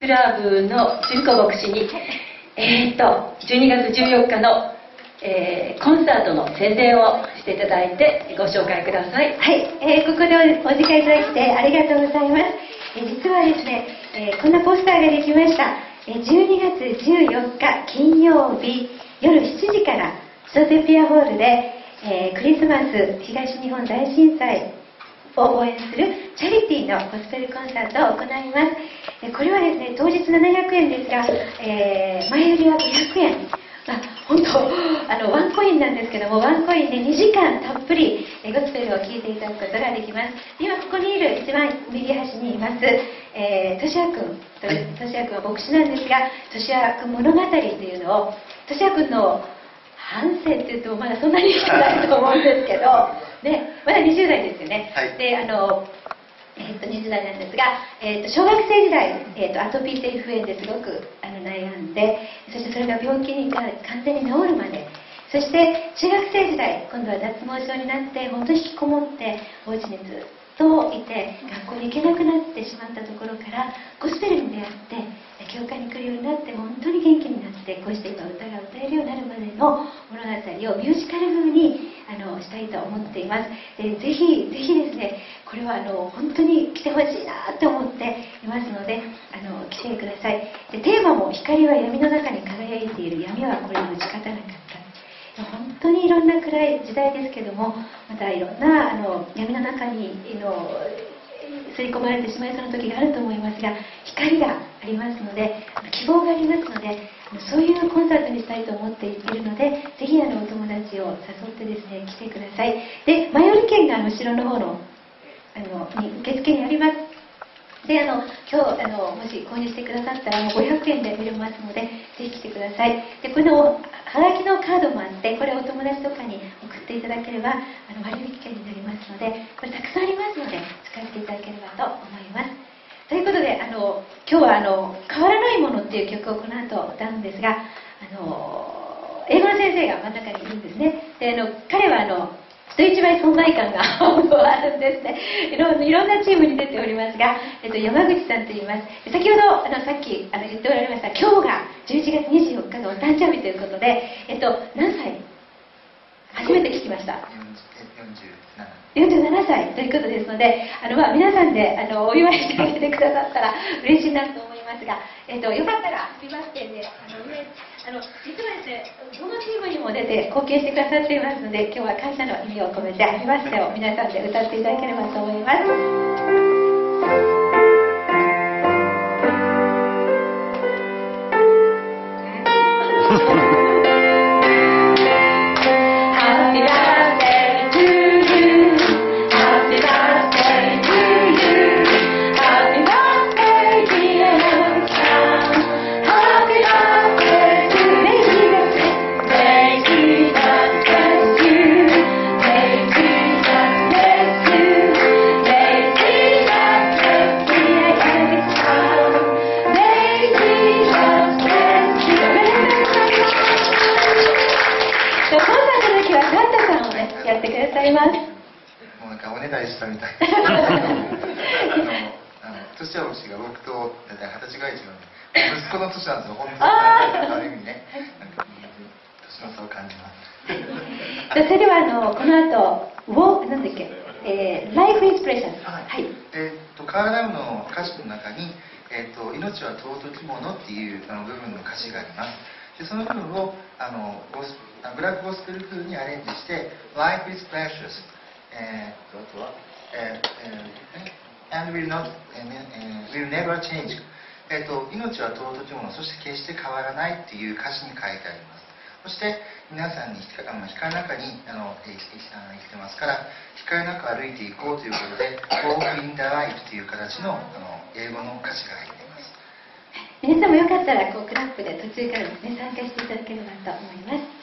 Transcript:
クラブの純子牧師に、12月14日の、コンサートの宣伝をしていただいてご紹介ください。 はい、ここでお時間いただきてありがとうございます。実はですね、こんなポスターができました。12月14日金曜日夜7時からショセピアホールで、クリスマス東日本大震災を応援するチャリティーのゴスペルコンサートを行います。これはですね、当日700円ですが、前売りは500円。本当ワンコインなんですけども、ワンコインで2時間たっぷりゴスペルを聴いていただくことができます。今ここにいる一番右端にいますとしやくんという、としやくんは牧師なんですが、としやくん物語というのを、としやくんの半生っていうとまだそんなに生きてないと思うんですけど、ね、まだ20代ですよね。はい、で20代なんですが、小学生時代、アトピー性皮膚炎ですごく悩んで、そしてそれが病気が完全に治るまで、そして中学生時代、今度は脱毛症になって本当に引きこもってお家にずっといて、学校に行けなくなってしまったところからゴスペルに出会って教会に来るようになって、本当に元気になって、こうして今歌が歌えるようになるまでの物語をミュージカル風にしたいと思っています。ぜひですね、これは本当に来てほしいなと思っていますので、来てください。でテーマも光は闇の中に輝いている、闇はこれを打ち勝たなかった。本当にいろんな暗い時代ですけども、またいろんな闇の中に吸い込まれてしまいそうな時があると思いますが、光がありますので、希望がありますので、そういうコンサートにしたいと思っているので、ぜひお友達を誘ってですね、来てください。で前売り券が後ろの方の受付にあります。で今日もし購入してくださったらもう500円で見れますので、ぜひ来てください。でこのはがきのカードもあって、これお友達とかに送っていただければ割引券になりますので、これたくさんありますので使っていただければと思います。ということで今日は変わらないものっていう曲をこの後歌うんですが、英語の先生が真ん中にいるんですね。で彼は人一倍存在感があるんですね。いろんなチームに出ておりますが、山口さんと言います。先ほどさっき言っておられました、今日が11月24日のお誕生日ということで、何歳？初めて聞きました。47歳ということですので、皆さんでお祝いしてあげてくださったら嬉しいなと思いますが、よかったらハッピーバースデーで実はですね、どのチームにも出て貢献してくださっていますので、今日は感謝の意味を込めてハッピーバースデーを皆さんで歌っていただければと思います。やってくださいます。 もうなんかおねだりしたみたい。年は僕が僕と大体20歳ぐらい違うので、息子の年なんですよ。本当にある意味ね、なんか年の差を感じます。 それではこの後なんだっけ、Life is Precious。はい。 カーラムの歌詞の中に命は尊きものっていう部分の歌詞があります。でその部分をブラックゴスペル風にアレンジして Life is precious and will never change、命は尊きもの、そして決して変わらないっていう歌詞に書いてあります。そして皆さんに光の中に生きてますから、光の中を歩いていこうということで Walk in the light という形の英語の歌詞が入っています。 皆さんもよかったらクラップで途中からですね、参加していただければと思います。